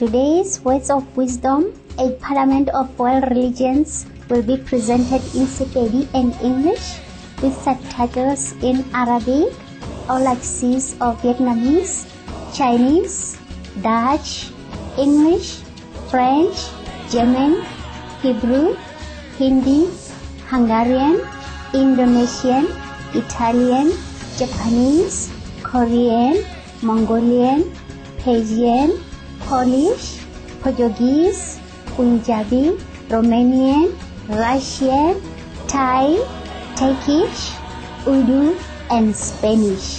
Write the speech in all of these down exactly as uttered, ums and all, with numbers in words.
Today's Words of Wisdom, a Parliament of World Religions, will be presented in Sepedi and English with subtitles in Arabic, Aulacese or Vietnamese, Chinese, Dutch, English, French, German, Hebrew, Hindi, Hungarian, Indonesian, Italian, Japanese, Korean, Mongolian, Persian, Polish, Portuguese, Punjabi, Romanian, Russian, Thai, Turkish, Urdu, and Spanish.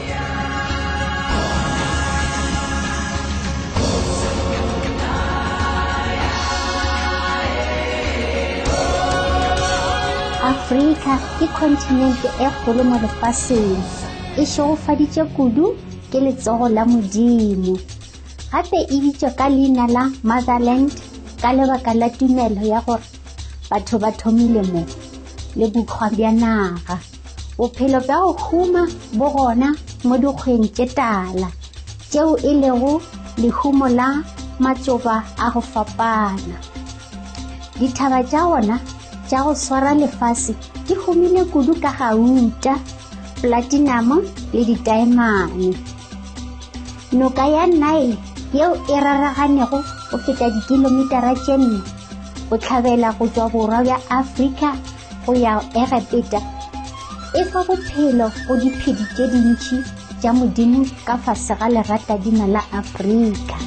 Afrika ke kontinente e kgolo mo lefatsheng, e šogofaditše kudu ke letsogo la Modimo. Gape e bitswa ka leina la Motherland ka lebaka la tumelo ya gore batho ba thomile mo le bokgwa bja naga. Bophelo bja go huma bo gona mo dikgweng tše tala tšeo e lego lehumo la matsoba a go fapana. Dithaba tša gona tša go swara lefase di humile kudu ka gauta, platinum le diamane. Noka ya Nile yeo e raraganego go feta dikilomitara tše nne go tlhabela go tšwa borwa bja Afrika go ya Egepeta, e fa bophelo go diphedi tše dintši tša Modimo ka fase ga leratadima la Afrika.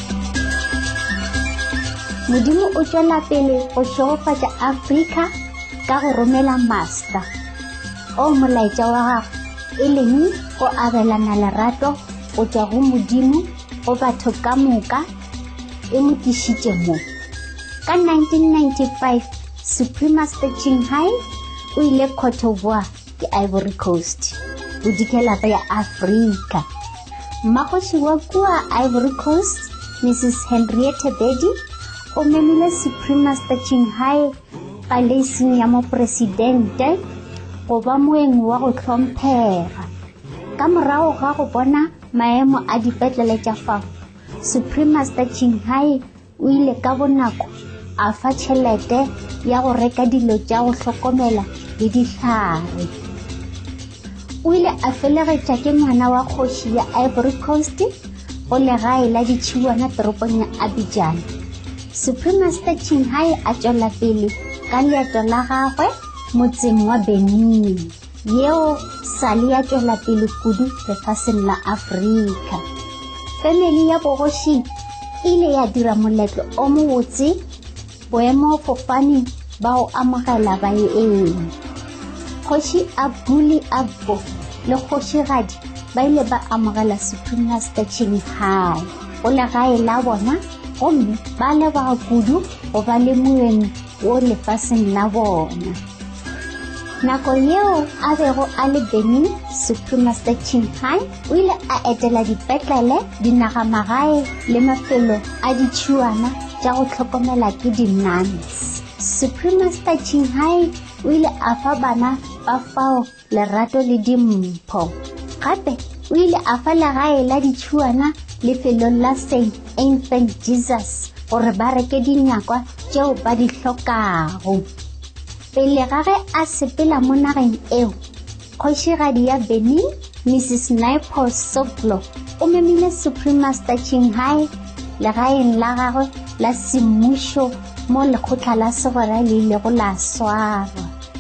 Modimo o tšwela pele go šogofatša Afrika ka go romela master o molaetša wa gagwe e leng go abelana lerato go tšwa go Modimo go batho ka moka, e mo tlišitše mo. Ka nineteen ninety-five, Supreme Master Ching Hai o ile Cote d'Ivoire ke Ivory Coast go dikela ya Afrika. Mmakgoši wa kua Ivory Coast, Missus Henrietta Bedi, o memile Supreme Master Ching Hai ka leising ya mopresidente go ba moeng wa go hlomphega. Ka morago ga go bona maemo a dipetlele tša fao, Supreme Master Ching Hai o ile ka bonako a fa tšhelete ya go reka dilo tša go hlokomela le dihlare. O ile a felegetša ke ngwana wa kgoši ya Ivory Coast go legae la ditšhiwana toropong ya Abidjan. Supreme Master Ching Hai a tšwela pele ka leeto la gagwe motseng wa Benin, yeo sale ya tšwela pele kudu lefaseng la Afrika. Family ya bogoši ile ya dira moletlo o mobotse boemo fofane ba go amogela baeng. Kgoši Abduli Abbo le kgošigadi ba ile ba amogela Supreme Master Ching Hai go legae la bona, gomme ba leboga kudu go ba le moeng wo lefaseng la bona. Nako yeo a bego a le Benin, Supreme Master Ching Hai o ile a etela dipetlele, dinagamagae le mafelo a ditšhiwana tša go hlokomela ke di-nuns. Supreme Master Ching Hai o ile a fa bana ba fao lerato le dimpho. Gape o ile a fa legae la ditšhiwana lefelong la Saint Infant Jesus gore ba reke dinyakwa tšeo ba di hlokago. Pele ga ge a sepela mo nageng eo, kgošigadi ya Benin, Missus Naipo Soglo, o memile Supreme Master Ching Hai legaeng la gagwe la semmušo mo lekgotla la segwera le ilego la swarwa.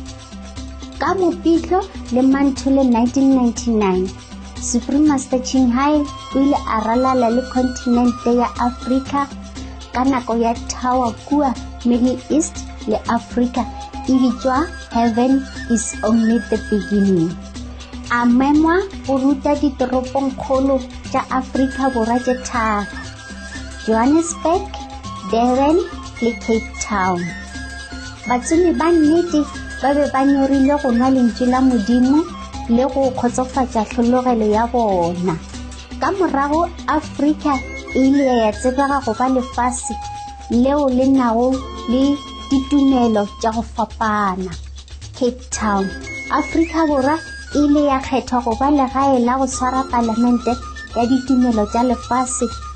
Ka Mopitlwe le Manthole nineteen ninety-nine, Supreme Master Ching Hai o ile a ralala le kontinente ya Afrika ka nako ya Tower kua Middle East le Afrika e bitswa Heaven is only the beginning. A memwa go ruta ditoropong kgolo tša Afrika Borwa tše tharo, Johannesburg, Durban le Cape Town. Batsumi ba nnete ba be ba nyorile go nwa lentšu la Modimo le go kgotsofatša hlologelo ya bona. Ka morago Afrika e ile ya tsebega go ba lefase leo le nago le ditumelo tša go fapana. Cape Town, Afrika Borwa e ile ya kgethwa go ba legae la go swara palamente ya ditumelo tša lefase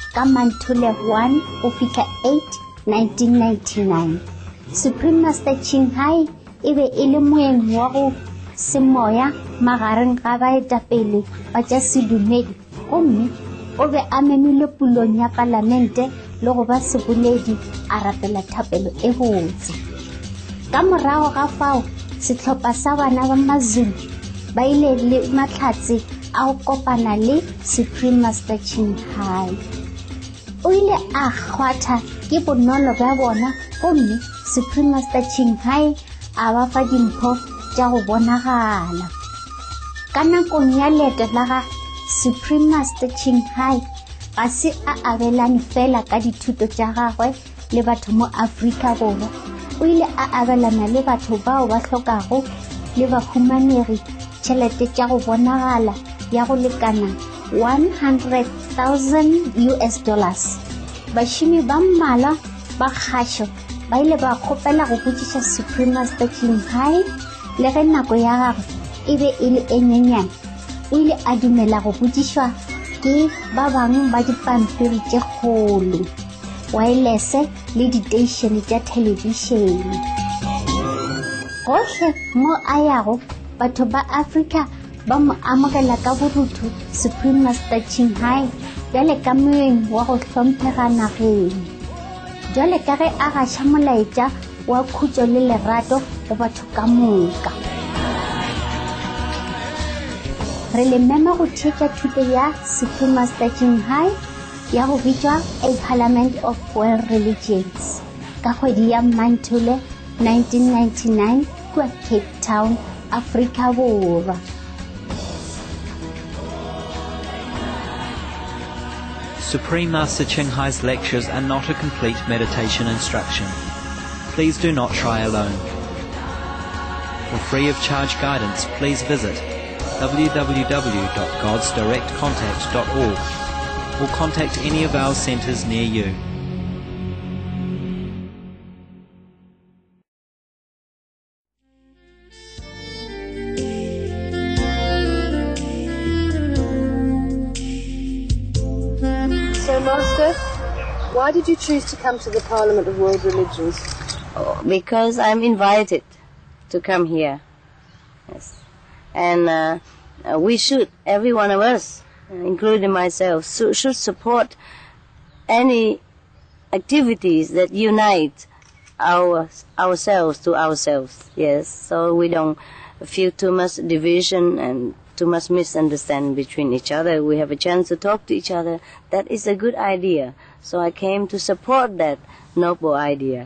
ka Manthule one o fitlha eight nineteen ninety-nine. Supreme Master Ching Hai e be e le moeng wa go semoya magareng ga baetapele ba tša sedumedi gomme o be a memile pulong ya palamente le go ba seboledi a rapela thapelo e botse. Ka morago ga fao setlhopha sa bana ba maZulu ba ile le matlhatse a go kopana le Supreme Master Ching Hai. O ile a kgwatha ke bonolo ba bona gomme Supreme Master Ching Hai a ba fa dimpho tša go bonagala. Ka nakong ya leeto la ga Supreme Master Ching Hai ga se a abelane fela ka dithuto tša gagwe le batho mo Afrika Borwa, o ile a abelana le batho bao ba hlokago le bahumanegi tšhelete tša go bonagala ya go lekana one hundred thousand U S dollars. Bašomi ba mmala ba kgašo ba ile ba kgopela go botšiša Supreme Master Ching Hai le ge nako ya gagwe e be e le e nyenyane, o ile a dumela go botšišwa ke ba bangwe ba dipampiri tše kgolo, wireless le diteišene tša televišene. Gohle mo a yago batho ba Afrika ba mo amogela ka borutho Supreme Master Ching Hai bjale ka moeng wa go hlomphega nageng. Jwale ka ge a gaša molaetša wa khutšo le lerato go batho ka moka. Re le mema go tšhetša thuto ya Supreme Master Ching Hai ya go bitšwa a Parliament of World Religions ka kgwedi ya Manthule nineteen ninety-nine kua Cape Town, Afrika Borwa. Supreme Master Ching Hai's lectures are not a complete meditation instruction. Please do not try alone. For free of charge guidance, please visit w w w dot gods direct contact dot org or contact any of our centres near you. So, Master, why did you choose to come to the Parliament of World Religions? Oh, because I'm invited to come here. Yes. And uh, we should, every one of us, including myself, so, should support any activities that unite our ourselves to ourselves. Yes, so we don't feel too much division and too much misunderstanding between each other. We have a chance to talk to each other. That is a good idea. So I came to support that noble idea.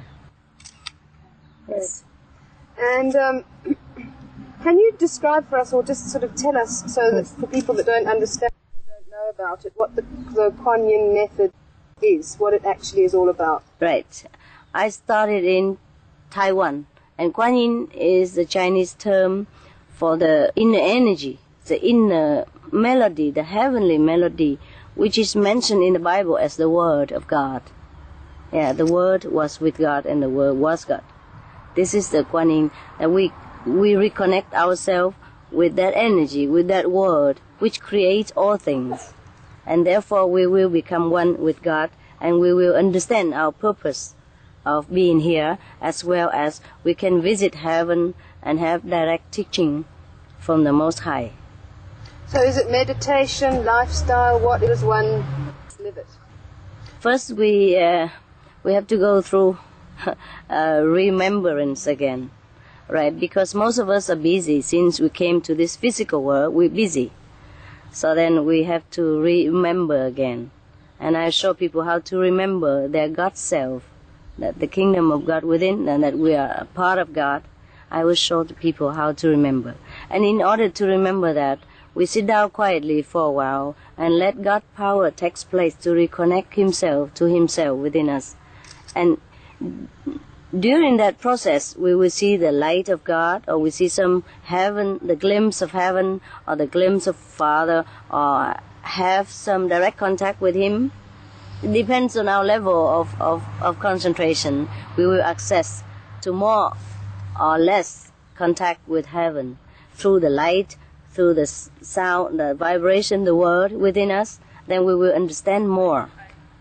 Yes. And um, can you describe for us, or just sort of tell us, so that for people that don't understand, don't know about it, what the, the Kuan Yin method is, what it actually is all about? Right. I started in Taiwan, and Kuan Yin is the Chinese term for the inner energy, the inner melody, the heavenly melody, which is mentioned in the Bible as the Word of God. Yeah, the Word was with God and the Word was God. This is the Kuan Yin, that we we reconnect ourselves with that energy, with that Word, which creates all things. And therefore we will become one with God, and we will understand our purpose of being here, as well as we can visit heaven and have direct teaching from the Most High. So is it meditation, lifestyle, what does one live it? First we uh, we have to go through uh, remembrance again, right? Because most of us are busy. Since we came to this physical world, we're busy. So then we have to remember again. And I show people how to remember their God self, that the kingdom of God within, and that we are a part of God. I will show the people how to remember. And in order to remember that, we sit down quietly for a while and let God's power take place to reconnect himself to himself within us. And during that process, we will see the light of God, or we see some heaven, the glimpse of heaven, or the glimpse of Father, or have some direct contact with him. It depends on our level of, of, of concentration. We will access to more or less contact with heaven through the light, through the sound, the vibration, the word within us. Then we will understand more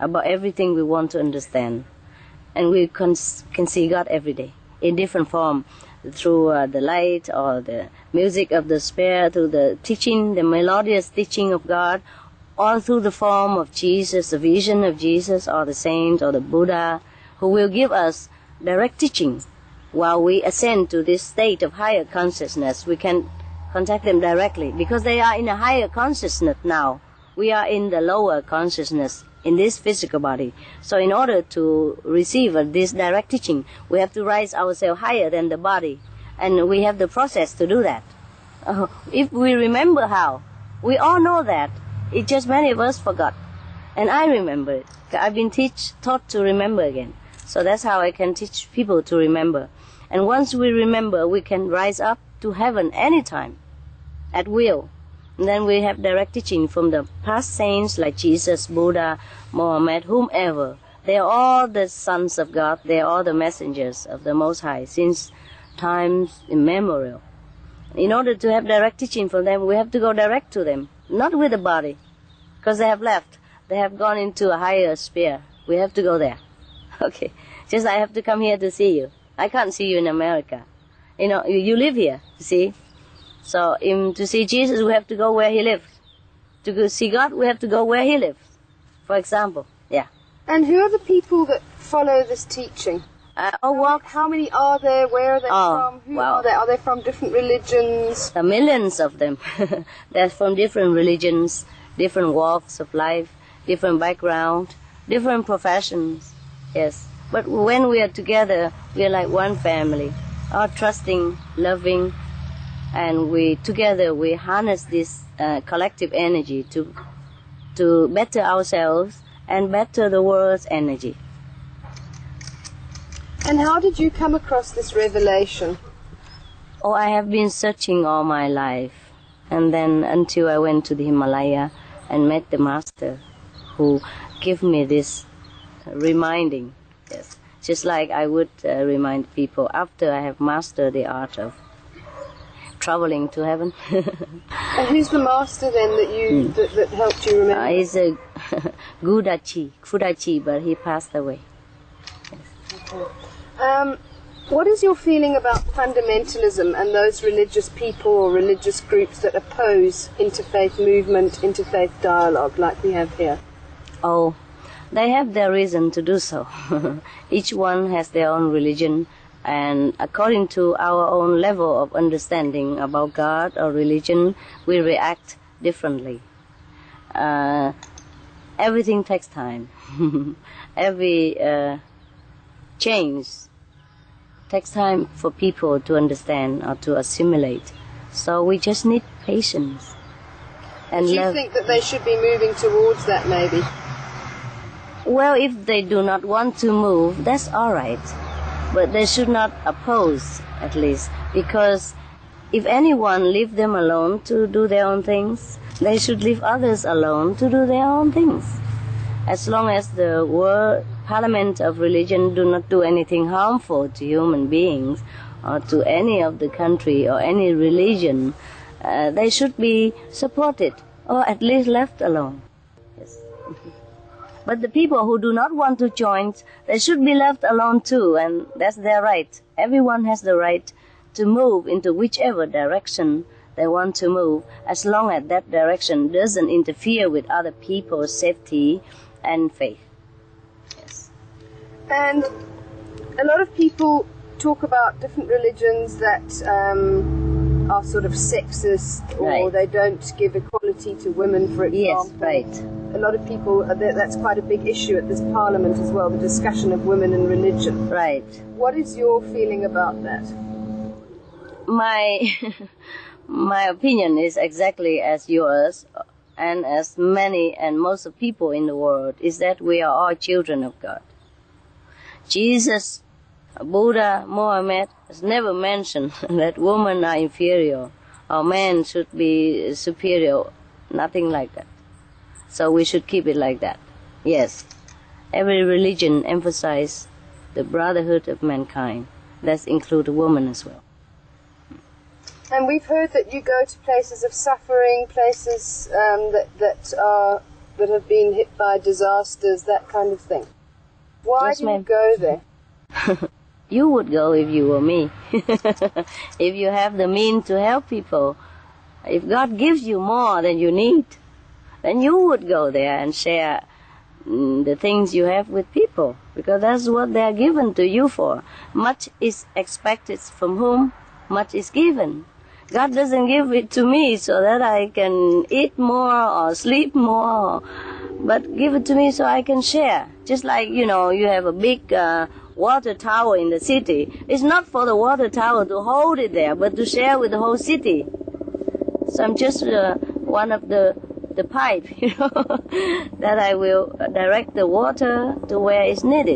about everything we want to understand. And we can, can see God every day in different form, through uh, the light or the music of the Spirit, through the teaching, the melodious teaching of God, or through the form of Jesus, the vision of Jesus, or the saints, or the Buddha, who will give us direct teaching. While we ascend to this state of higher consciousness, we can contact them directly, because they are in a higher consciousness now. We are in the lower consciousness in this physical body. So in order to receive uh, this direct teaching, we have to rise ourselves higher than the body. And we have the process to do that. Uh, if we remember how, we all know that. It's just many of us forgot. And I remember it. I've been teach, taught to remember again. So that's how I can teach people to remember. And once we remember, we can rise up to heaven anytime, at will. And then we have direct teaching from the past saints like Jesus, Buddha, Mohammed, whomever. They are all the sons of God. They are all the messengers of the Most High since times immemorial. In order to have direct teaching from them, we have to go direct to them, not with the body, because they have left. They have gone into a higher sphere. We have to go there. Okay. Just I have to come here to see you. I can't see you in America. You know, you, you live here, see? So in, to see Jesus, we have to go where he lives. To go see God, we have to go where he lives. For example, yeah. And who are the people that follow this teaching? Uh, oh, well, How many are there? Where are they Oh, from? Who wow. are they? Are they from different religions? there are millions of them. They're from different religions, different walks of life, different background, different professions. Yes. But when we are together, we are like one family, all trusting, loving, and we together we harness this uh, collective energy to to better ourselves and better the world's energy. And how did you come across this revelation? Oh, I have been searching all my life, and then until I went to the Himalaya and met the master who gave me this reminding. Yes, just like I would uh, remind people after I have mastered the art of traveling to heaven. And who's the master then that you mm. that, that helped you remember? Uh, he's a Gudachi, Fudachi, but he passed away. Yes. Okay. Um, what is your feeling about fundamentalism and those religious people or religious groups that oppose interfaith movement, interfaith dialogue like we have here? Oh, they have their reason to do so. Each one has their own religion, and according to our own level of understanding about God or religion, we react differently. Uh, everything takes time. Every uh, change takes time for people to understand or to assimilate. So we just need patience. And do you love. think that they should be moving towards that maybe? Well, if they do not want to move, that's all right. But they should not oppose, at least, because if anyone leave them alone to do their own things, they should leave others alone to do their own things. As long as the world parliament of religion do not do anything harmful to human beings or to any of the country or any religion, uh, they should be supported or at least left alone. Yes. But the people who do not want to join, they should be left alone too, and that's their right. Everyone has the right to move into whichever direction they want to move, as long as that direction doesn't interfere with other people's safety and faith. Yes. And a lot of people talk about different religions that um, are sort of sexist, or right. they don't give equality to women, for example. Yes, right. A lot of people, that's quite a big issue at this parliament as well, the discussion of women and religion. Right. What is your feeling about that? My my opinion is exactly as yours and as many and most of people in the world, is that we are all children of God. Jesus, Buddha, Mohammed has never mentioned that women are inferior or men should be superior, nothing like that. So we should keep it like that. Yes, every religion emphasizes the brotherhood of mankind. That includes women as well. And we've heard that you go to places of suffering, places um, that, that are that have been hit by disasters, that kind of thing. Why Yes, do you ma'am. go there? You would go if you were me. If you have the means to help people. If God gives you more than you need, then you would go there and share mm, the things you have with people, because that's what they are given to you for. Much is expected from whom much is given. God doesn't give it to me so that I can eat more or sleep more, but give it to me so I can share. Just like, you know, you have a big uh, water tower in the city. It's not for the water tower to hold it there, but to share with the whole city. So I'm just uh, one of the the pipe, you know, that I will direct the water to where it's needed.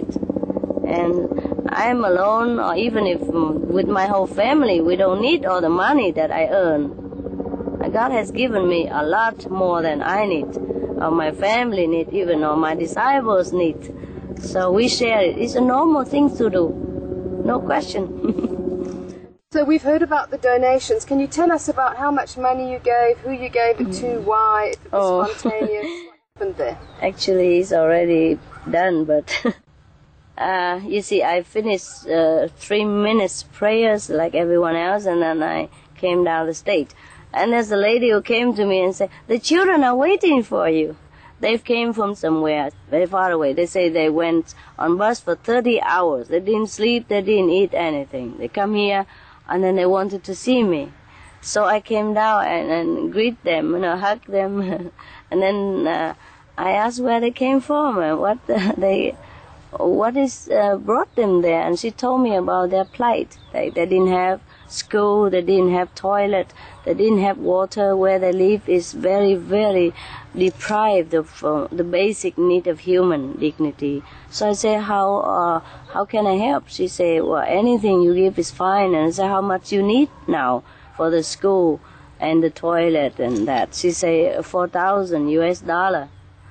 And I'm alone, or even if um, with my whole family, we don't need all the money that I earn. God has given me a lot more than I need, or my family need, even or my disciples need. So we share it. It's a normal thing to do, no question. So we've heard about the donations. Can you tell us about how much money you gave, who you gave it to, why, if it was Oh. spontaneous, what happened there? Actually, it's already done, but uh, you see, I finished uh, three minutes prayers like everyone else, and then I came down the stage. And there's a lady who came to me and said, "The children are waiting for you." They came from somewhere very far away. They say they went on bus for thirty hours. They didn't sleep, they didn't eat anything. They come here, and then they wanted to see me. So I came down and, and greet them, you know, hug them. And then uh, I asked where they came from and what uh, they, what is uh, brought them there. And she told me about their plight. They, they didn't have school, they didn't have toilet, they didn't have water. Where they live is very, very deprived of uh, the basic need of human dignity. So I say, how uh, how can I help? She say, well, anything you give is fine. And I say, how much you need now for the school and the toilet and that? She say, four thousand U S dollar.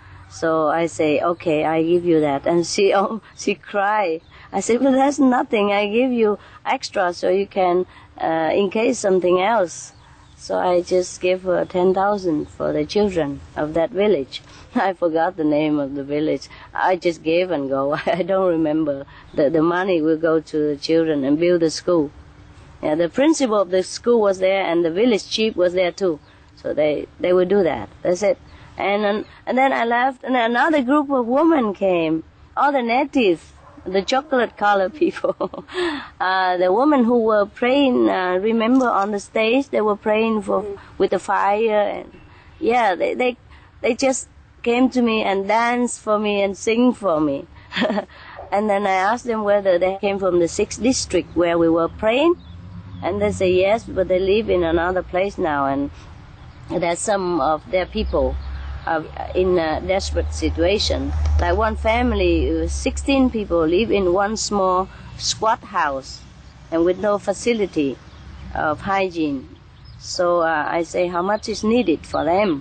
So I say, okay, I give you that. And she oh, she cried. I said, well, that's nothing. I give you extra so you can, uh, in case something else. So I just gave her ten thousand for the children of that village. I forgot the name of the village. I just gave and go. I don't remember. The, the money will go to the children and build the school. Yeah, the principal of the school was there, and the village chief was there too. So they, they would do that. That's it. And, and then I left, and another group of women came, all the natives, the chocolate color people. uh, the women who were praying, uh, remember on the stage, they were praying for with the fire. And yeah, they, they, they just came to me and danced for me and sing for me. And then I asked them whether they came from the sixth district where we were praying. And they say yes, but they live in another place now. And there's some of their people Uh, in a desperate situation. Like one family, sixteen people live in one small squat house and with no facility of hygiene. So uh, I say, how much is needed for them?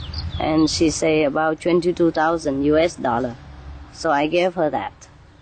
And she say about twenty-two thousand U S dollar. So I gave her that.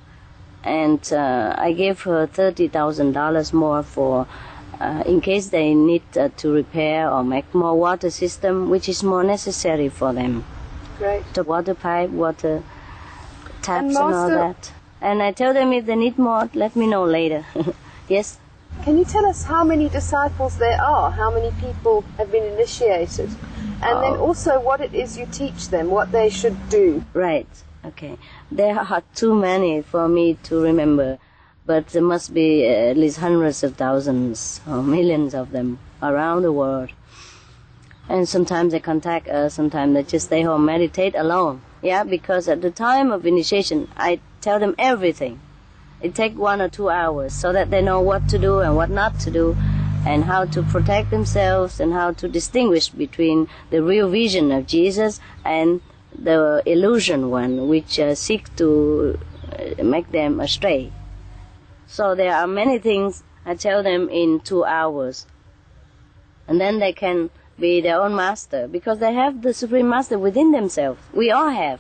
And uh, I gave her thirty thousand dollars more for Uh, in case they need uh, to repair or make more water system, which is more necessary for them. Great. The water pipe, water taps And and, all Master- that. And I tell them if they need more, let me know later. Yes? Can you tell us how many disciples there are? How many people have been initiated? And then Oh. also what it is you teach them, what they should do. Right. Okay. There are too many for me to remember. But there must be at least hundreds of thousands or millions of them around the world. And sometimes they contact us, sometimes they just stay home, meditate alone. Yeah, because at the time of initiation, I tell them everything. It takes one or two hours so that they know what to do and what not to do, and how to protect themselves and how to distinguish between the real vision of Jesus and the illusion one, which uh, seek to uh, make them astray. So there are many things I tell them in two hours. And then they can be their own master, because they have the Supreme Master within themselves. We all have.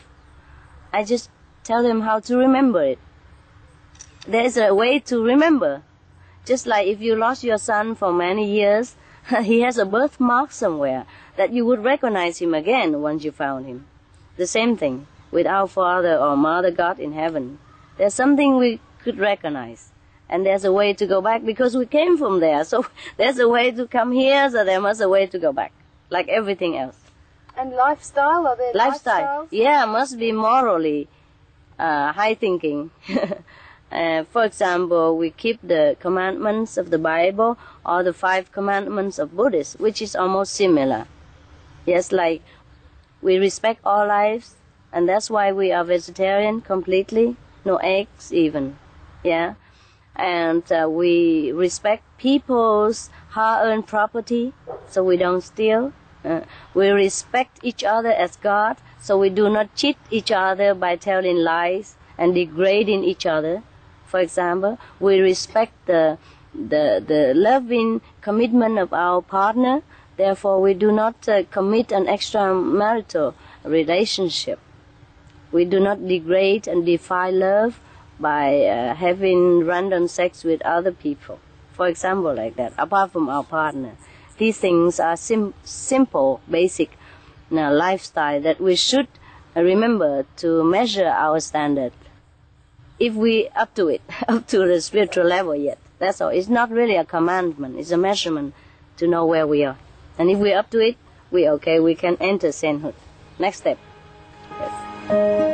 I just tell them how to remember it. There's a way to remember. Just like if you lost your son for many years, he has a birthmark somewhere that you would recognize him again once you found him. The same thing with our Father or Mother God in heaven. There's something we could recognize. And there's a way to go back because we came from there. So there's a way to come here, so there must be a way to go back, like everything else. And lifestyle, are there Lifestyle, lifestyles? yeah, must be morally uh, high thinking. uh, for example, we keep the commandments of the Bible or the five commandments of Buddhists, which is almost similar. Yes, like we respect all lives, and that's why we are vegetarian completely, no eggs even, yeah. And uh, we respect people's hard-earned property, so we don't steal. Uh, we respect each other as God, so we do not cheat each other by telling lies and degrading each other. For example, we respect the the the loving commitment of our partner. Therefore, we do not uh, commit an extramarital relationship. We do not degrade and defile love by uh, having random sex with other people. For example, like that, apart from our partner. These things are sim- simple, basic you know, lifestyle that we should remember to measure our standard. If we up to it, up to the spiritual level yet, that's all. It's not really a commandment, it's a measurement to know where we are. And if we're up to it, we're okay, we can enter sainthood. Next step. Yes.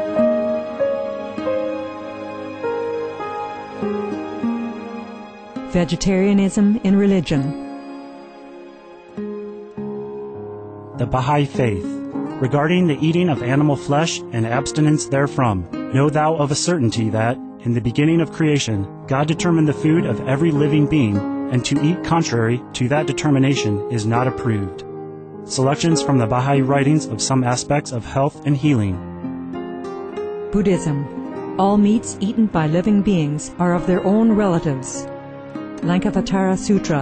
Vegetarianism in religion. The Baha'i Faith. Regarding the eating of animal flesh and abstinence therefrom, know thou of a certainty that, in the beginning of creation, God determined the food of every living being, and to eat contrary to that determination is not approved. Selections from the Baha'i writings of some aspects of health and healing. Buddhism. All meats eaten by living beings are of their own relatives. Lankavatara Sutra.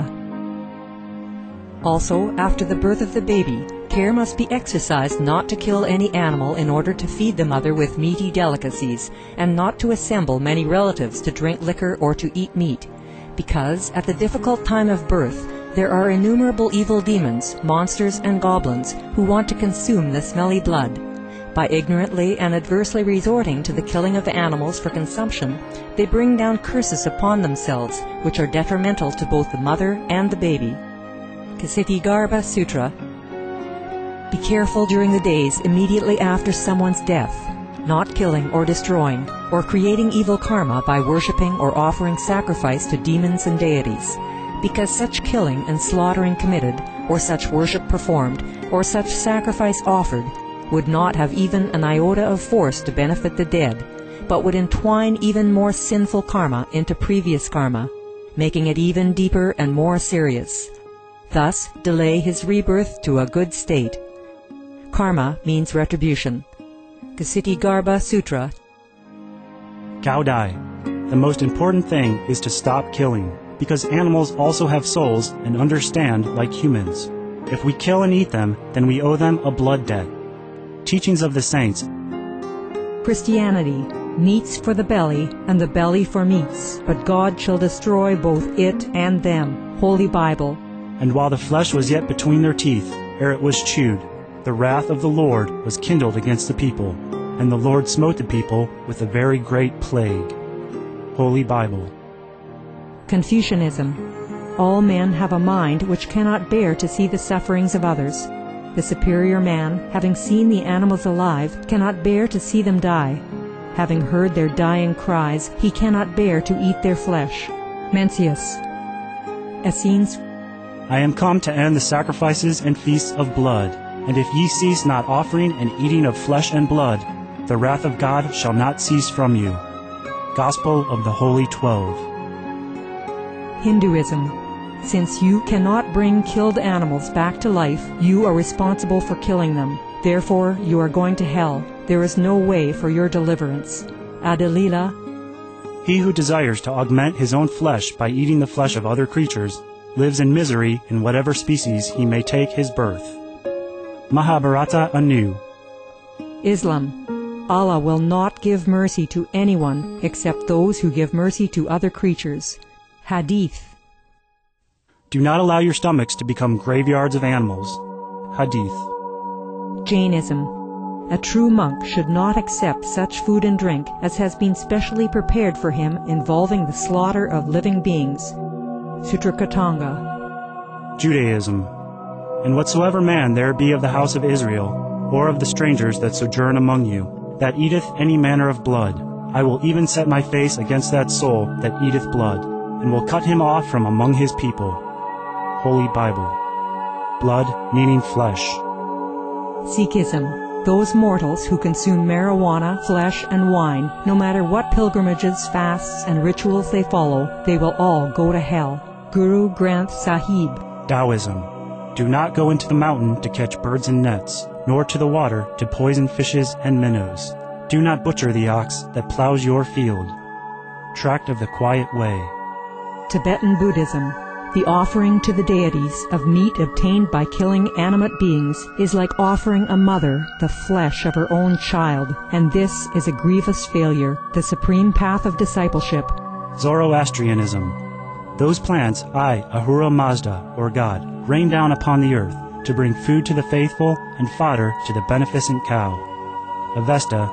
Also, after the birth of the baby, care must be exercised not to kill any animal in order to feed the mother with meaty delicacies, and not to assemble many relatives to drink liquor or to eat meat, because at the difficult time of birth there are innumerable evil demons, monsters, and goblins who want to consume the smelly blood. By ignorantly and adversely resorting to the killing of animals for consumption, they bring down curses upon themselves, which are detrimental to both the mother and the baby. Ksitigarbha Sutra. Be careful during the days immediately after someone's death, not killing or destroying, or creating evil karma by worshipping or offering sacrifice to demons and deities, because such killing and slaughtering committed, or such worship performed, or such sacrifice offered, would not have even an iota of force to benefit the dead, but would entwine even more sinful karma into previous karma, making it even deeper and more serious. Thus, delay his rebirth to a good state. Karma means retribution. Ksitigarbha Sutra. Gaudai. The most important thing is to stop killing, because animals also have souls and understand like humans. If we kill and eat them, then we owe them a blood debt. Teachings of the Saints. Christianity. Meats for the belly, and the belly for meats, but God shall destroy both it and them. Holy Bible. And while the flesh was yet between their teeth, ere it was chewed, the wrath of the Lord was kindled against the people, and the Lord smote the people with a very great plague. Holy Bible. Confucianism. All men have a mind which cannot bear to see the sufferings of others. The superior man, having seen the animals alive, cannot bear to see them die. Having heard their dying cries, he cannot bear to eat their flesh. Mencius. Essenes. I am come to end the sacrifices and feasts of blood, and if ye cease not offering and eating of flesh and blood, the wrath of God shall not cease from you. Gospel of the Holy Twelve. Hinduism. Since you cannot bring killed animals back to life, you are responsible for killing them. Therefore, you are going to hell. There is no way for your deliverance. Adalila. He who desires to augment his own flesh by eating the flesh of other creatures lives in misery in whatever species he may take his birth. Mahabharata anew. Islam. Allah will not give mercy to anyone except those who give mercy to other creatures. Hadith. Do not allow your stomachs to become graveyards of animals. Hadith. Jainism. A true monk should not accept such food and drink as has been specially prepared for him involving the slaughter of living beings. Sutrakatanga. Judaism. And whatsoever man there be of the house of Israel, or of the strangers that sojourn among you, that eateth any manner of blood, I will even set my face against that soul that eateth blood, and will cut him off from among his people. Holy Bible. Blood meaning flesh. Sikhism. Those mortals who consume marijuana, flesh, and wine, no matter what pilgrimages, fasts, and rituals they follow, they will all go to hell. Guru Granth Sahib. Taoism. Do not go into the mountain to catch birds and nets, nor to the water to poison fishes and minnows. Do not butcher the ox that plows your field. Tract of the Quiet Way. Tibetan Buddhism. The offering to the deities of meat obtained by killing animate beings is like offering a mother the flesh of her own child, and this is a grievous failure, the supreme path of discipleship. Zoroastrianism. Those plants I, Ahura Mazda, or God, rain down upon the earth to bring food to the faithful and fodder to the beneficent cow. Avesta.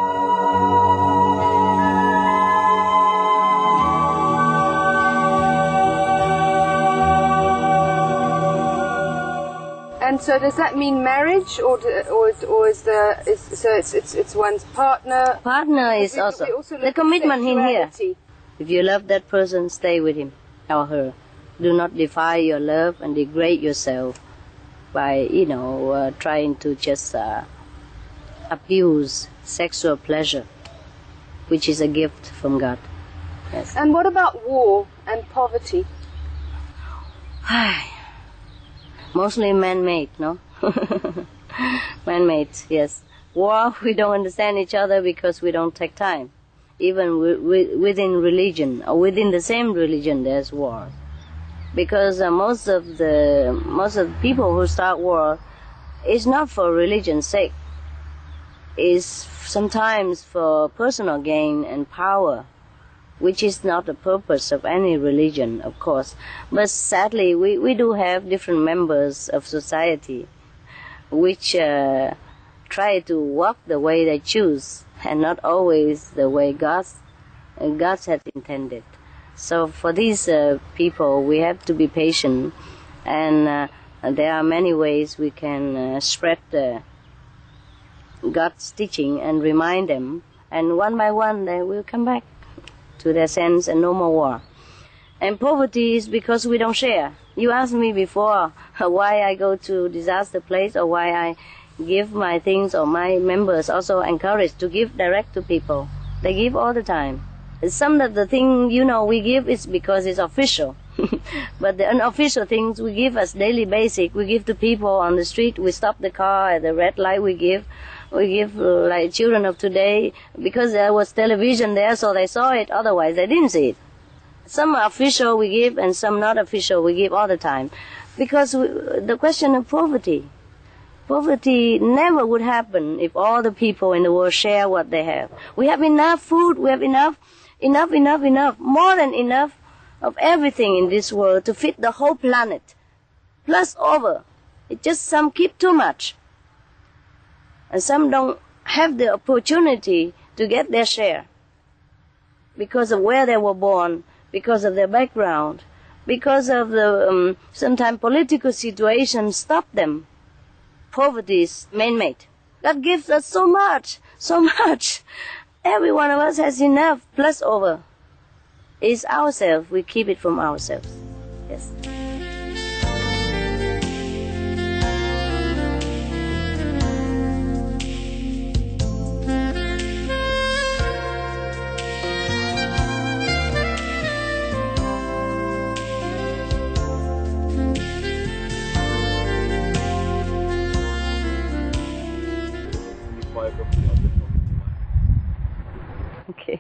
And so, does that mean marriage, or do, or is, or is the is, so it's it's it's one's partner? Partner is we, also, we also the commitment in here. sexuality. If you love that person, stay with him or her. Do not defy your love and degrade yourself by, you know, uh, trying to just uh, abuse sexual pleasure, which is a gift from God. Yes. And what about war and poverty? Mostly man-made, no? Man-made, yes. War, we don't understand each other because we don't take time. Even w- w- within religion, or within the same religion, there's war. Because uh, most of the most of the people who start war is not for religion's sake. It's sometimes for personal gain and power, which is not the purpose of any religion, of course. But sadly, we, we do have different members of society which uh, try to walk the way they choose and not always the way God's, uh, God had intended. So for these uh, people, we have to be patient, and uh, there are many ways we can uh, spread uh, God's teaching and remind them, and one by one they will come back to their sense and no more war. And poverty is because we don't share. You asked me before why I go to disaster place or why I give my things, or my members also encouraged to give direct to people. They give all the time. Some of the things, you know, we give is because it's official. But the unofficial things we give as daily basic, we give to people on the street. We stop the car at the red light, we give. We give uh, like children of today, because there was television there, so they saw it, otherwise they didn't see it. Some official we give, and some not official we give all the time. Because we, the question of poverty. Poverty never would happen if all the people in the world share what they have. We have enough food, we have enough, enough, enough, enough, more than enough of everything in this world to feed the whole planet. Plus over. It just some keep too much. And some don't have the opportunity to get their share because of where they were born, because of their background, because of the um, sometimes political situation stop them. Poverty is man-made. God gives us so much, so much. Every one of us has enough, plus over. It's ourselves. We keep it from ourselves. Yes. Okay.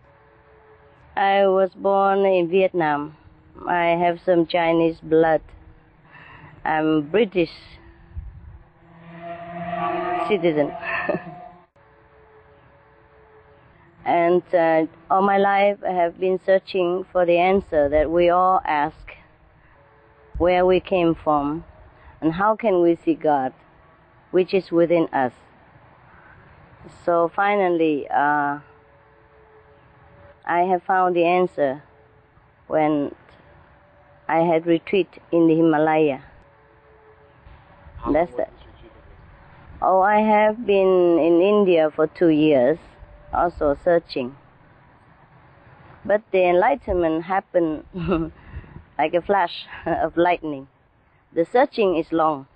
I was born in Vietnam. I have some Chinese blood. I'm British citizen. And uh, all my life I have been searching for the answer that we all ask, where we came from, and how can we see God, which is within us. So finally, uh, I have found the answer when I had retreat in the Himalaya. How That's was that. this retreat? Oh, I have been in India for two years, also searching. But the enlightenment happened like a flash of lightning. The searching is long.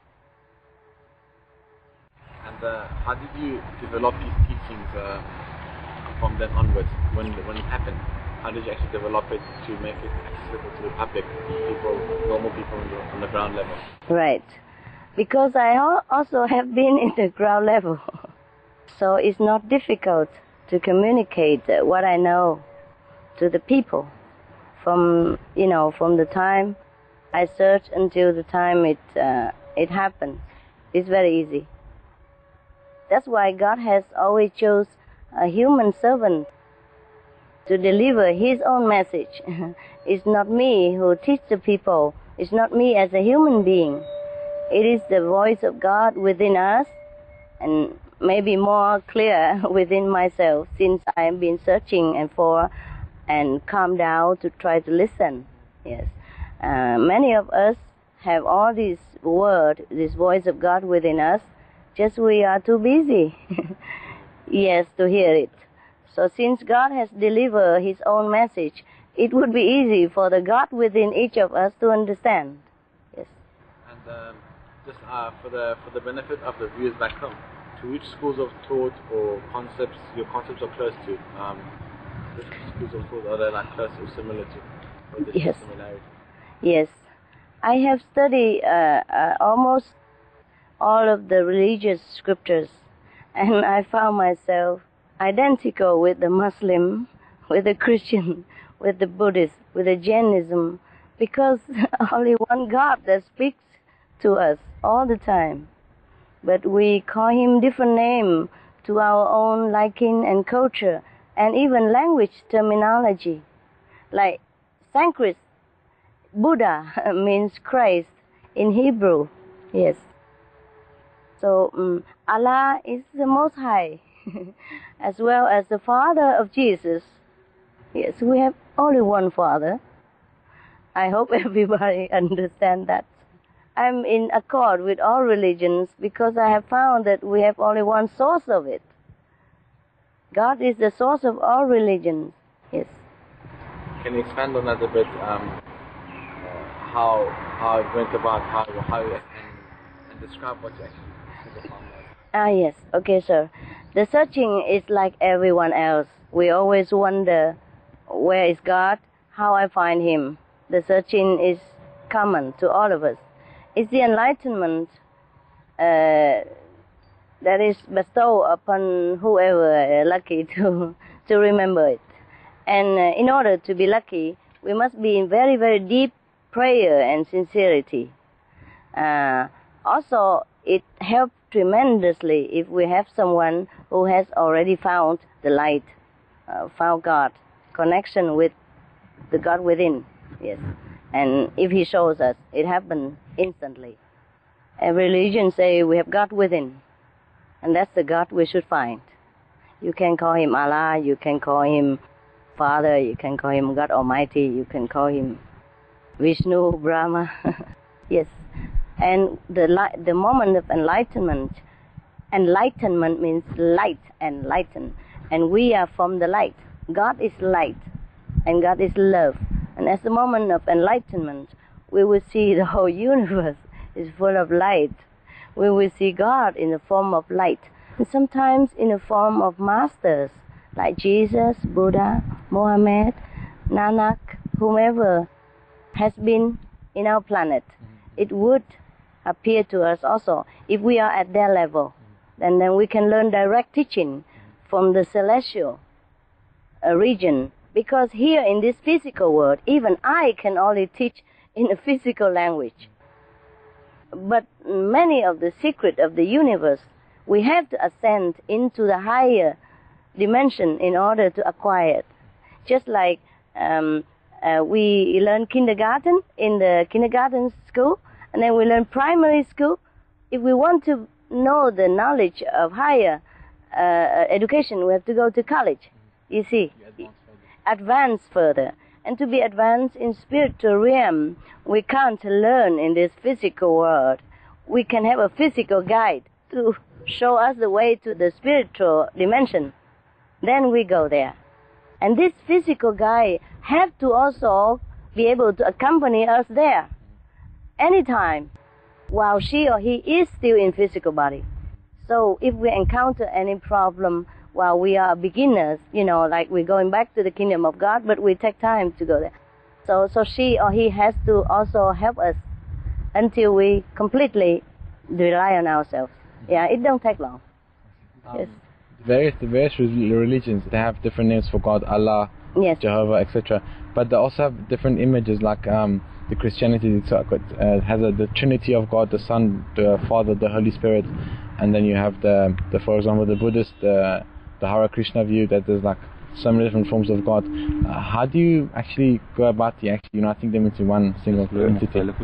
And uh, how did you develop these teachings uh, from then onwards? When when it happened, how did you actually develop it to make it accessible to the public, to people, normal people on the, on the ground level? Right. Because I al- also have been in the ground level. So it's not difficult to communicate uh, what I know to the people from, you know, from the time I search until the time it, uh, it happens. It's very easy. That's why God has always chose a human servant to deliver His own message. It's not me who teach the people. It's not me as a human being. It is the voice of God within us, and maybe more clear within myself, since I have been searching and for and calm down to try to listen. Yes, uh, many of us have all this word, this voice of God within us. Just we are too busy, yes, to hear it. So since God has delivered His own message, it would be easy for the God within each of us to understand. Yes. And um, just uh, for the for the benefit of the viewers back home, to which schools of thought or concepts your concepts are close to? Um, which schools of thought are they like close or similar to? Or is Yes. Similarity? Yes, I have studied uh, uh, almost all of the religious scriptures, and I found myself identical with the Muslim, with the Christian, with the Buddhist, with the Jainism, because only one God that speaks to us all the time. But we call Him different name to our own liking and culture, and even language terminology. Like Sanskrit, Buddha means Christ in Hebrew, yes. So um, Allah is the Most High, as well as the Father of Jesus. Yes, we have only one Father. I hope everybody understands that. I'm in accord with all religions because I have found that we have only one source of it. God is the source of all religions. Yes. Can you expand on that a bit? Um, how how it went about, how how and, and describe what you actually found was. Ah, yes. Okay, sir. The searching is like everyone else. We always wonder, where is God? How I find Him? The searching is common to all of us. It's the enlightenment uh, that is bestowed upon whoever uh, lucky to to remember it. And uh, in order to be lucky, we must be in very, very deep prayer and sincerity. Uh, also, it helps tremendously if we have someone who has already found the light, uh, found God, connection with the God within. Yes. And if He shows us, it happens instantly. Every religion say we have God within, and that's the God we should find. You can call Him Allah, you can call Him Father, you can call Him God Almighty, you can call Him Vishnu, Brahma. Yes. And the li- the moment of enlightenment, enlightenment means light, enlighten. And we are from the light. God is light, and God is love. And as the moment of enlightenment, we will see the whole universe is full of light. We will see God in the form of light, and sometimes in the form of masters, like Jesus, Buddha, Mohammed, Nanak, whomever has been in our planet. It would appear to us also, if we are at their level, then, then we can learn direct teaching from the celestial uh, region. Because here in this physical world, even I can only teach in a physical language. But many of the secrets of the universe, we have to ascend into the higher dimension in order to acquire it. Just like um, uh, we learn kindergarten in the kindergarten school, and then we learn primary school. If we want to know the knowledge of higher uh, education, we have to go to college. You see, you advance further. And to be advanced in spiritual realm, we can't learn in this physical world. We can have a physical guide to show us the way to the spiritual dimension. Then we go there. And this physical guide have to also be able to accompany us there anytime while she or he is still in physical body. So if we encounter any problem while we are beginners, you know, like we're going back to the kingdom of God, but we take time to go there. So, so she or he has to also help us until we completely rely on ourselves. Yeah, it don't take long. Um, yes. Various, the various religions, they have different names for God, Allah, yes. Jehovah, et cetera. But they also have different images, like um, the Christianity it's, uh, has a, the Trinity of God, the Son, the Father, the Holy Spirit, and then you have the, the for example, the Buddhist, the, the Hare Krishna view, that there's like so many different forms of God. Uh, how do you actually go about the actually uniting them into one single entity?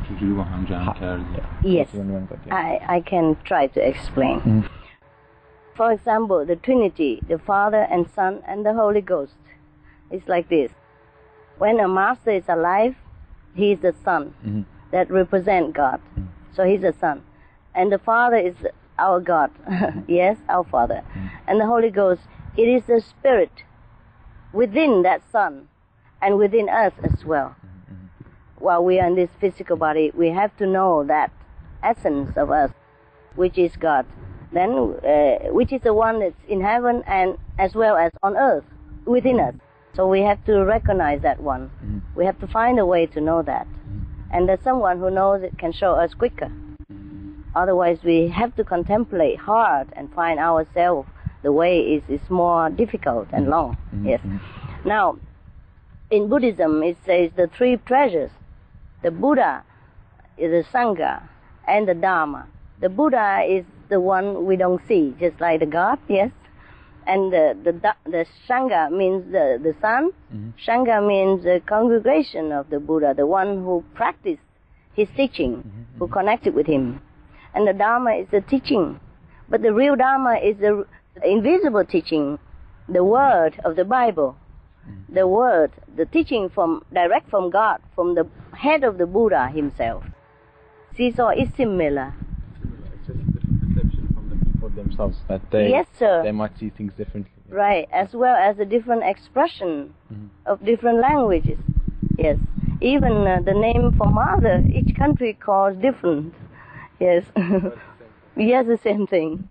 Yes, I, I can try to explain. Mm. For example, the Trinity, the Father and Son and the Holy Ghost. It's like this. When a master is alive, he is the Son mm-hmm. that represents God. Mm. So he's the Son. And the Father is our God. Yes, our Father. Mm. And the Holy Ghost, it is the Spirit within that Son and within us as well. Mm-hmm. While we are in this physical body, we have to know that essence of us, which is God. Then, uh, which is the one that's in heaven and as well as on earth, within us. So we have to recognize that one. Mm. We have to find a way to know that. Mm. And there's someone who knows it can show us quicker. Mm. Otherwise, we have to contemplate hard and find ourselves. The way is, is more difficult and long. Mm. Yes. Mm. Now, in Buddhism, it says the three treasures. The Buddha, the Sangha, and the Dharma. The Buddha is the one we don't see, just like the God, yes. And the the, the Sangha means the, the sun. Mm-hmm. Sangha means the congregation of the Buddha, the one who practiced his teaching, mm-hmm. who connected with him. And the Dharma is the teaching. But the real Dharma is the invisible teaching, the word of the Bible. Mm-hmm. The word, the teaching from direct from God, from the head of the Buddha himself. See, so it's similar. It's just a different perception from the people themselves, that they, yes, sir. they might see things differently. Right, as well as a different expression mm-hmm. of different languages. Yes, even uh, the name for mother, each country calls different. Yes, yes, the same thing.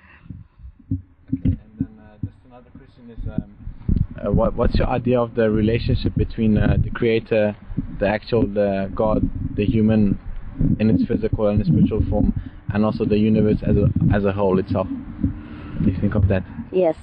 Okay, and then uh, just another question is, um, uh, what, what's your idea of the relationship between uh, the Creator, the actual the God, the human in its physical and spiritual form, and also the universe as a as a whole itself? What do you think of that? Yes.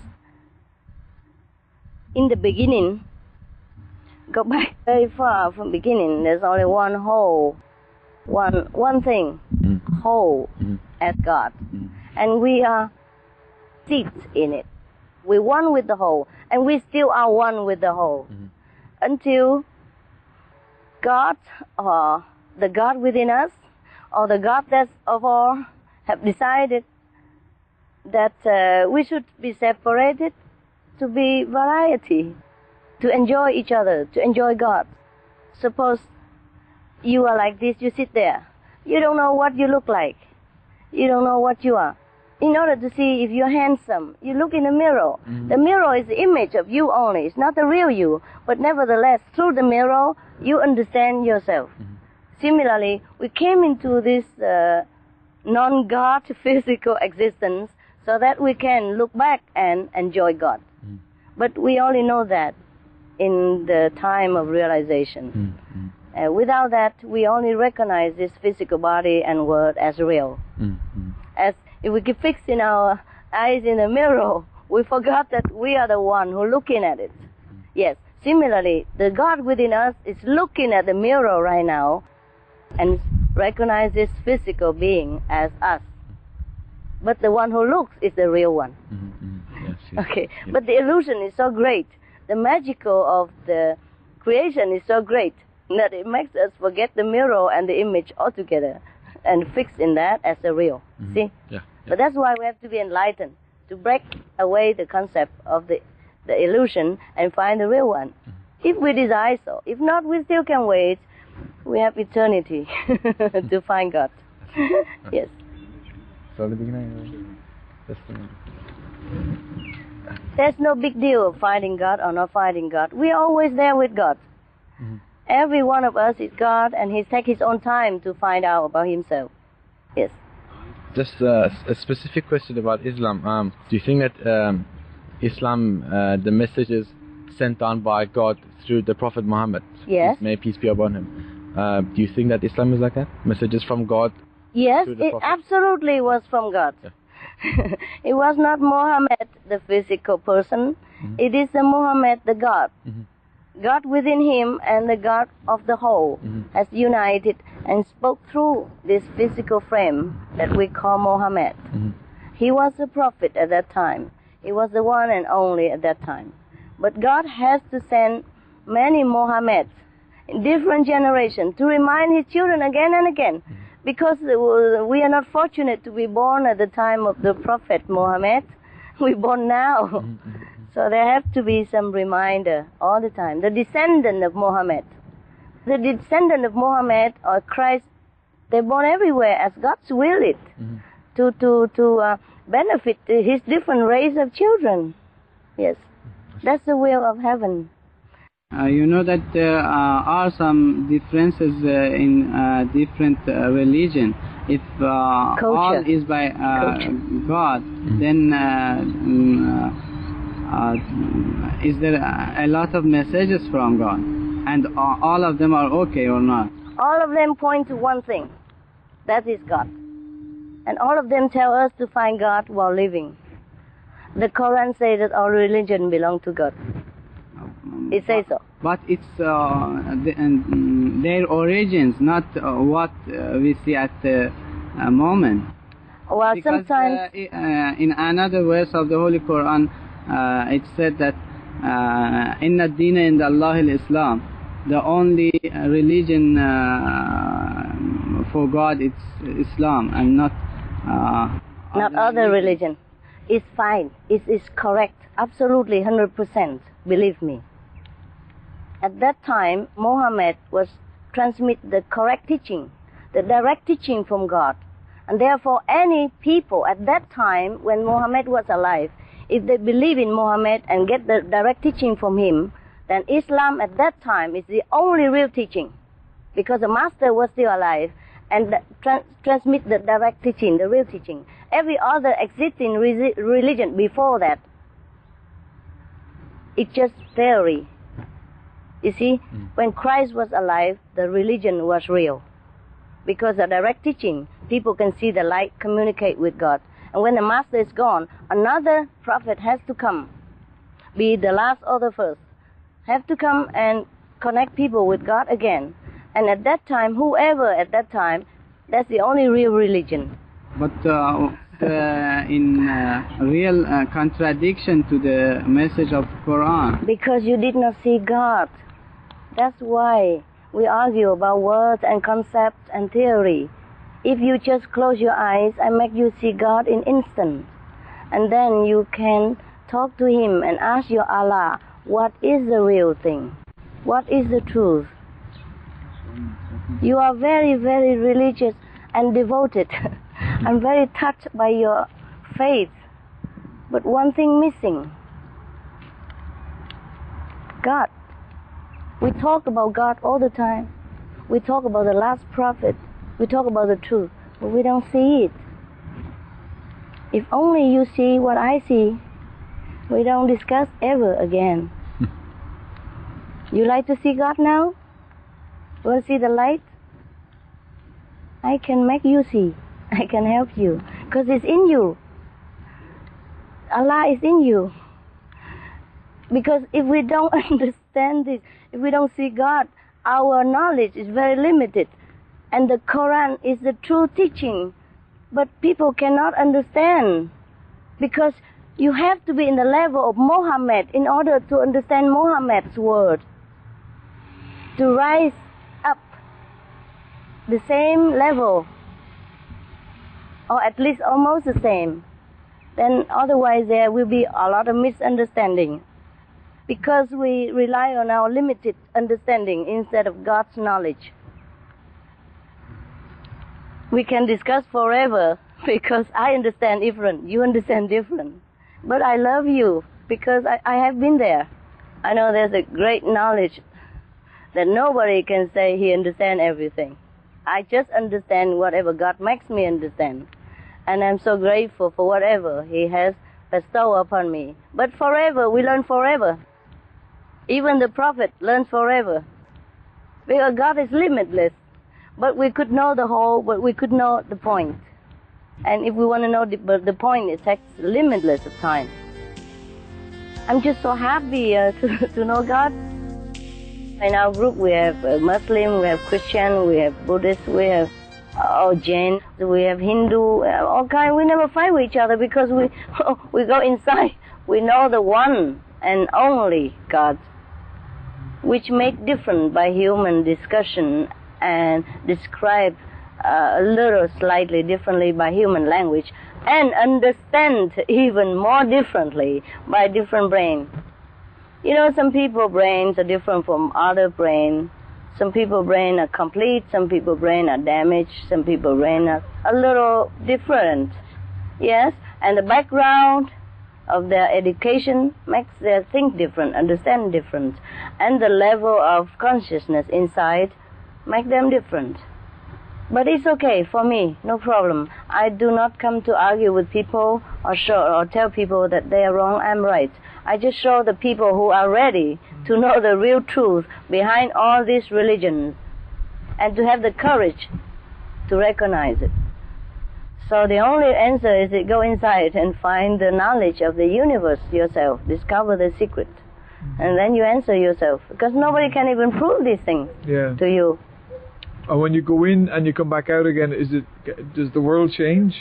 In the beginning, go back very far from beginning, there's only one whole, one one thing, mm. whole mm. as God. Mm. And we are seeds in it. We're one with the whole, and we still are one with the whole. Mm. Until God, or the God within us, or the God that's of all, have decided that uh, we should be separated to be variety, to enjoy each other, to enjoy God. Suppose you are like this, you sit there. You don't know what you look like. You don't know what you are. In order to see if you're handsome, you look in the mirror. Mm-hmm. The mirror is the image of you only. It's not the real you. But nevertheless, through the mirror, you understand yourself. Mm-hmm. Similarly, we came into this uh, non-God physical existence so that we can look back and enjoy God. Mm. But we only know that in the time of realization. Mm. Uh, without that, we only recognize this physical body and world as real. Mm. Mm. As if we keep fixing our eyes in the mirror, we forgot that we are the one who looking at it. Mm. Yes. Similarly, the God within us is looking at the mirror right now and recognize this physical being as us. But the one who looks is the real one. Mm-hmm. Yes, yes, okay, yes. But the illusion is so great. The magical of the creation is so great that it makes us forget the mirror and the image altogether and fix in that as the real. Mm-hmm. See? Yeah, yeah. But that's why we have to be enlightened to break away the concept of the, the illusion and find the real one. Mm-hmm. If we desire so. If not, we still can wait. We have eternity to find God. Yes. So the beginning. There's no big deal of finding God or not finding God. We're always there with God. Mm-hmm. Every one of us is God, and He takes His own time to find out about Himself. Yes. Just uh, a specific question about Islam. Um, do you think that um, Islam, uh, the messages sent down by God through the Prophet Muhammad, yes, may peace be upon him, uh, do you think that Islam is like that? Messages from God? Yes, it absolutely was from God. Yeah. It was not Muhammad, the physical person. Mm-hmm. It is the Muhammad, the God. Mm-hmm. God within him and the God of the whole mm-hmm. has united and spoke through this physical frame that we call Muhammad. Mm-hmm. He was the prophet at that time. He was the one and only at that time. But God has to send many Muhammads in different generations to remind His children again and again. Mm-hmm. Because we are not fortunate to be born at the time of the Prophet Muhammad. We're born now. Mm-hmm. So there have to be some reminder all the time. The descendant of Muhammad. The descendant of Muhammad or Christ, they're born everywhere as God's will it. Mm-hmm. To, to, to uh, benefit His different race of children. Yes. That's the will of heaven. Uh, you know that there uh, are some differences uh, in uh, different uh, religion. If uh, all is by uh, God, mm-hmm. then uh, uh, uh, is there a lot of messages from God? And uh, all of them are okay or not? All of them point to one thing. That is God. And all of them tell us to find God while living. The Quran says that our religion belongs to God. It says so. But it's uh, the, um, their origins, not uh, what uh, we see at the uh, moment. Well, because, sometimes... Uh, uh, in another verse of the Holy Quran, uh, it said that Inna ad-Dina inda Allah al-Islam. The only religion uh, for God is Islam and not... Uh, not other, other religion. It's fine. It is correct. Absolutely, one hundred percent. Believe me. At that time, Muhammad was transmit the correct teaching, the direct teaching from God. And therefore, any people at that time, when Muhammad was alive, if they believe in Muhammad and get the direct teaching from him, then Islam at that time is the only real teaching. Because the Master was still alive and tra- transmit the direct teaching, the real teaching. Every other existing re- religion before that, it's just theory. You see, mm. when Christ was alive, the religion was real. Because the direct teaching, people can see the light, communicate with God. And when the Master is gone, another prophet has to come, be the last or the first, have to come and connect people with God again. And at that time, whoever at that time, that's the only real religion. But uh, uh, in uh, real uh, contradiction to the message of Quran. Because you did not see God. That's why we argue about words and concepts and theory. If you just close your eyes, I make you see God in instant. And then you can talk to Him and ask your Allah, what is the real thing? What is the truth? You are very, very religious and devoted. I'm very touched by your faith. But one thing missing. God. We talk about God all the time. We talk about the last prophet. We talk about the truth. But we don't see it. If only you see what I see, we don't discuss ever again. You like to see God now? You want to see the light? I can make you see. I can help you. Because it's in you. Allah is in you. Because if we don't understand this, if we don't see God, our knowledge is very limited. And the Quran is the true teaching. But people cannot understand. Because you have to be in the level of Muhammad in order to understand Muhammad's word. To rise up the same level, or at least almost the same. then otherwise there will be a lot of misunderstanding. Because we rely on our limited understanding instead of God's knowledge. We can discuss forever because I understand different, you understand different. But I love you because I, I have been there. I know there's a great knowledge that nobody can say he understands everything. I just understand whatever God makes me understand. And I'm so grateful for whatever he has bestowed upon me. But forever, we learn forever. Even the prophet learns forever. Because God is limitless. But we could know the whole, but we could know the point. And if we want to know the, but the point, it takes limitless of time. I'm just so happy uh, to, to know God. In our group, we have uh, Muslim, we have Christian, we have Buddhist, we have uh, Jain, we have Hindu, uh, all kind. We never fight with each other because we we go inside. We know the one and only God, which make different by human discussion and describe uh, a little slightly differently by human language, and understand even more differently by different brain. You know, some people's brains are different from other brain. Some people's brain are complete, some people's brain are damaged, some people's brain are a little different. Yes, and the background of their education makes them think different, understand different, and the level of consciousness inside make them different. But it's okay for me, no problem. I do not come to argue with people or show or tell people that they are wrong, I'm right. I just show the people who are ready to know the real truth behind all these religions and to have the courage to recognize it. So the only answer is to go inside and find the knowledge of the universe yourself, discover the secret. And then you answer yourself, because nobody can even prove these things yeah. to you. And when you go in and you come back out again, is it, does the world change?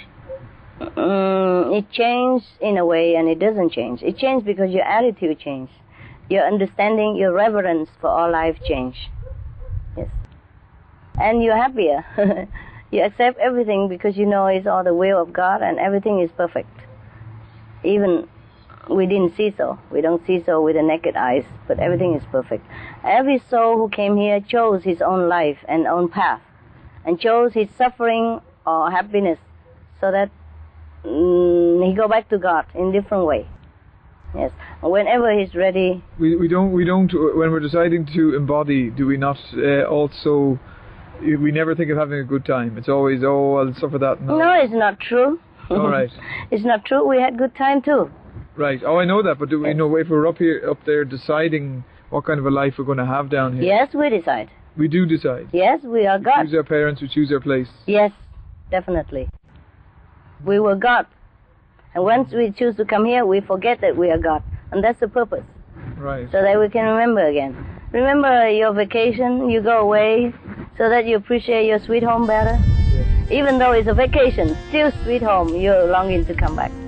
Mm, it changes in a way, and it doesn't change. It changes because your attitude changes. Your understanding, your reverence for all life change. Yes. And you're happier. You accept everything because you know it's all the will of God and everything is perfect. Even we didn't see so. We don't see so with the naked eyes, but everything is perfect. Every soul who came here chose his own life and own path, and chose his suffering or happiness, so that mm, he go back to God in different way. Yes, whenever he's ready. We we don't we don't when we're deciding to embody, do we not uh, also? We never think of having a good time. It's always, oh, I'll suffer that. No, no it's not true. All right. It's not true. We had good time too. Right. Oh, I know that. But do we know if we're up here, up there, deciding what kind of a life we're going to have down here? Yes, we decide. We do decide. Yes, we are God. We choose our parents. We choose our place. Yes, definitely. We were God, and once we choose to come here, we forget that we are God, and that's the purpose. Right. So that we can remember again. Remember your vacation. You go away, so that you appreciate your sweet home better. Yes. Even though it's a vacation, still sweet home. You're longing to come back.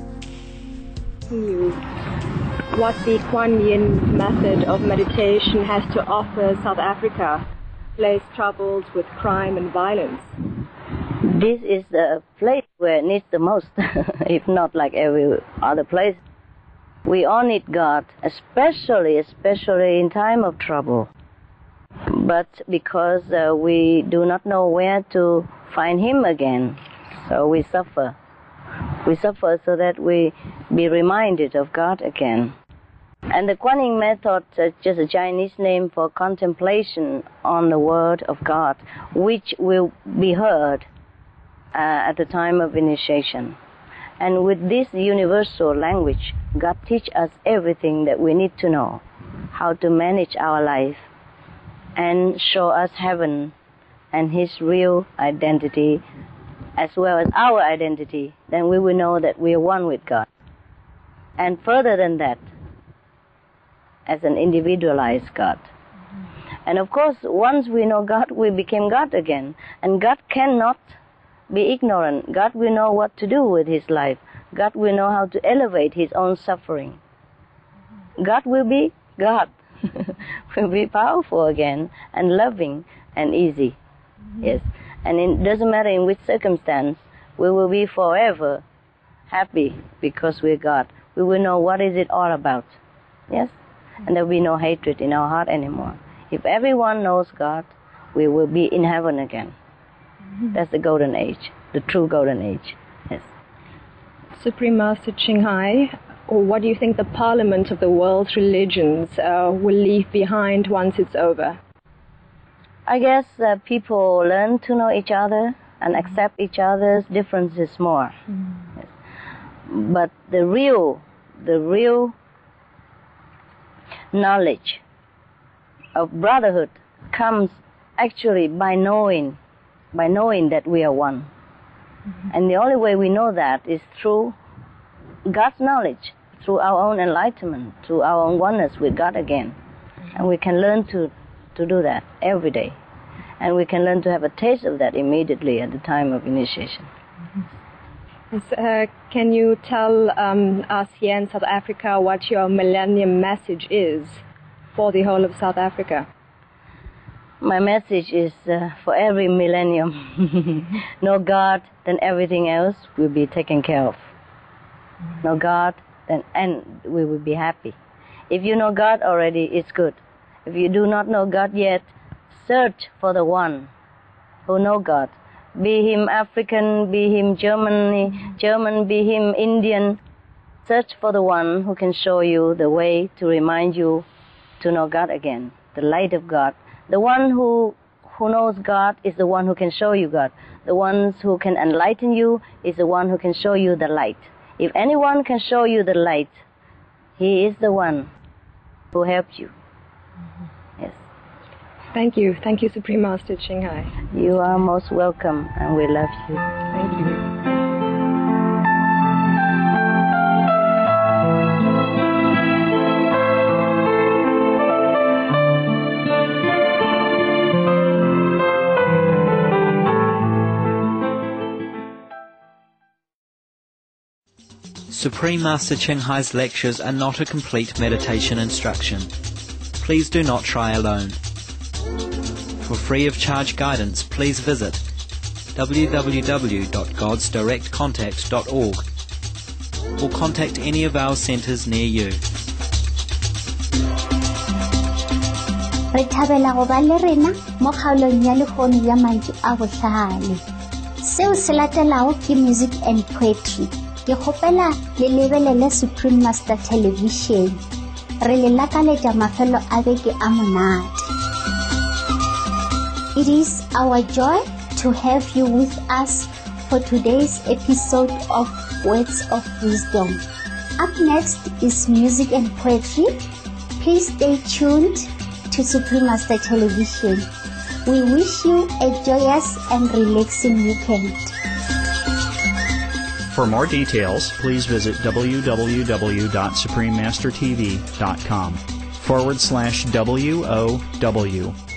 You. What the Kuan Yin method of meditation has to offer South Africa, place troubled with crime and violence. This is the place where it needs the most, if not like every other place. We all need God, especially, especially in time of trouble. But because uh, we do not know where to find Him again, so we suffer. We suffer so that we be reminded of God again. And the Kuan Yin method is just a Chinese name for contemplation on the Word of God, which will be heard uh, at the time of initiation. And with this universal language, God teaches us everything that we need to know, how to manage our life, and show us heaven and His real identity, as well as our identity. Then we will know that we are one with God. And further than that, as an individualized God. And of course, once we know God, we became God again. And God cannot be ignorant. God will know what to do with His life. God will know how to elevate His own suffering. God will be God. Will be powerful again, and loving and easy. Mm-hmm. Yes. And it doesn't matter in which circumstance, we will be forever happy because we're God. We will know what is it all about. Yes? And there will be no hatred in our heart anymore. If everyone knows God, we will be in heaven again. Mm-hmm. That's the golden age, the true golden age. Yes. Supreme Master Ching Hai, what do you think the parliament of the world's religions uh, will leave behind once it's over? I guess uh, people learn to know each other and accept each other's differences more. Mm-hmm. Yes. But the real, the real knowledge of brotherhood comes actually by knowing, by knowing that we are one. Mm-hmm. And the only way we know that is through God's knowledge, through our own enlightenment, through our own oneness with God again. Mm-hmm. And we can learn to, to do that every day. And we can learn to have a taste of that immediately at the time of initiation. Mm-hmm. Uh, can you tell um, us here in South Africa what your millennium message is for the whole of South Africa? My message is uh, for every millennium. Know God, then everything else will be taken care of. Know God, then and we will be happy. If you know God already, it's good. If you do not know God yet, search for the one who knows God. Be him African, be him German, German, be him Indian. Search for the one who can show you the way to remind you to know God again, the light of God. The one who, who knows God is the one who can show you God. The ones who can enlighten you is the one who can show you the light. If anyone can show you the light, he is the one who helped you. Yes. Thank you. Thank you, Supreme Master Ching Hai. You are most welcome, and we love you. Thank you. Supreme Master Ching Hai's lectures are not a complete meditation instruction. Please do not try alone. For free of charge guidance, please visit w w w dot gods direct contact dot org or contact any of our centers near you. Re thabela go ba le rena mo kgaolong ya lekgono ya mantšu a bohlale. Seo se latelago ke music and poetry. Ke kgopela le lebelele Supreme Master Television. Re le lakaletša mafelo a beke a monate. It is our joy to have you with us for today's episode of Words of Wisdom. Up next is music and poetry. Please stay tuned to Supreme Master Television. We wish you a joyous and relaxing weekend. For more details, please visit w w w dot supreme master t v dot com forward slash W O W.